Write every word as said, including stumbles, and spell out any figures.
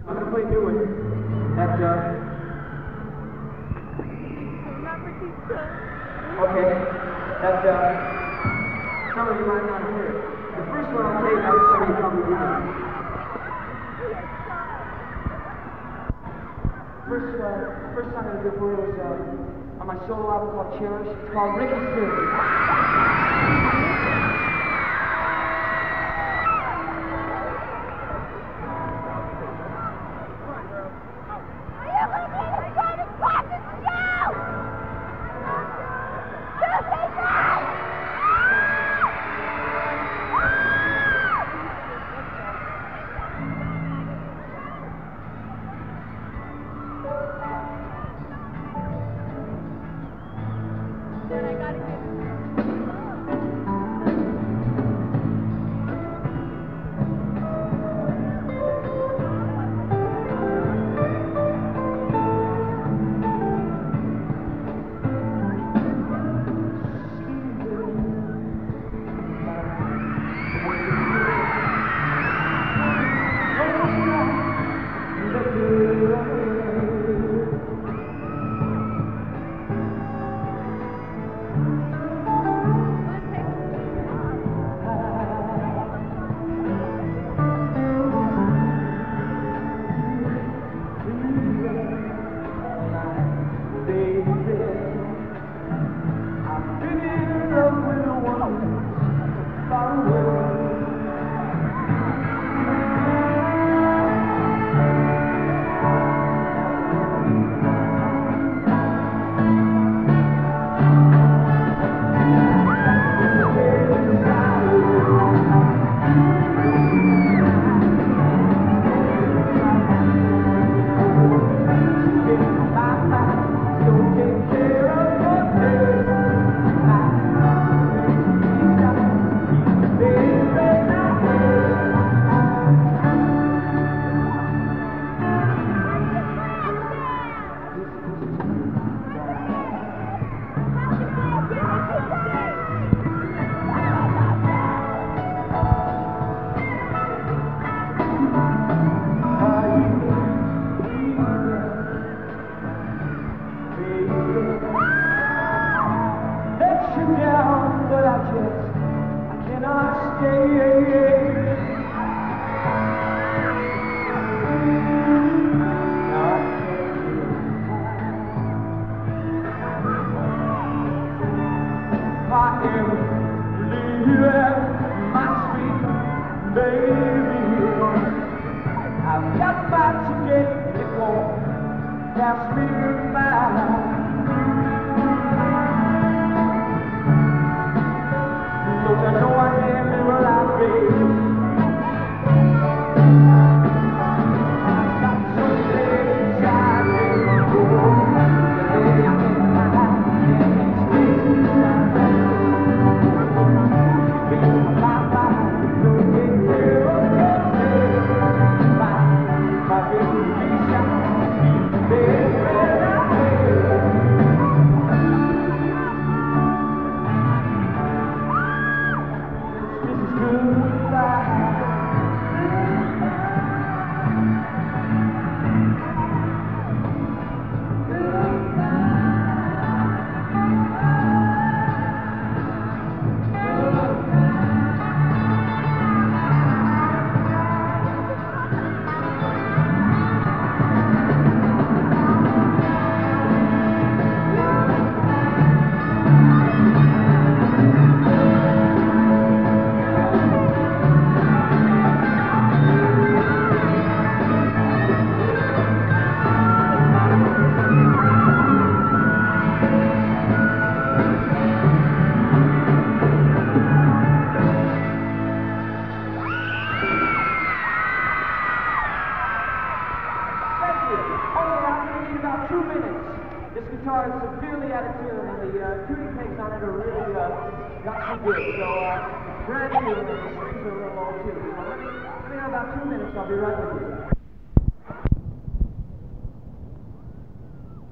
I'm gonna play a new one. That, uh... Okay. That, uh... some of you might not hear it. The first one I'll take, I'm sorry you come with me. First, uh, first song I'm gonna do for you is, uh, on my solo album called Cherish. It's called Ricky Still. Guitar is severely out of tune, and the uh, tuning pegs on it are really uh, not so good. So, uh, brand new, and the strings are a little low too. So let me, let me have about two minutes, I'll be right with you.